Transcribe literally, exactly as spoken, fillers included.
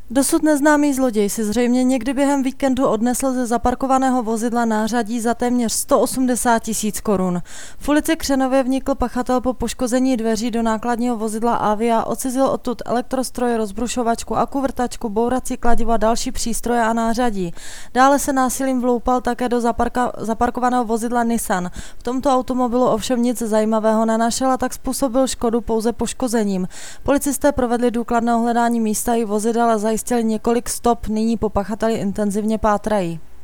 Dosud neznámý zloděj si zřejmě někdy během víkendu odnesl ze zaparkovaného vozidla nářadí za téměř sto osmdesát tisíc korun. V ulici Křenově vnikl pachatel po poškození dveří do nákladního vozidla Avia, odcizil odtud elektrostroje, rozbrušovačku, akuvrtačku, bourací kladivo a další přístroje a nářadí. Dále se násilím vloupal také do zaparka, zaparkovaného vozidla Nissan. V tomto automobilu ovšem nic zajímavého nenašel a tak způsobil škodu pouze poškozením. Policisté provedli důkladné ohledání místa i vozidel a zajistili několik stop, nyní po pachateli intenzivně pátrají.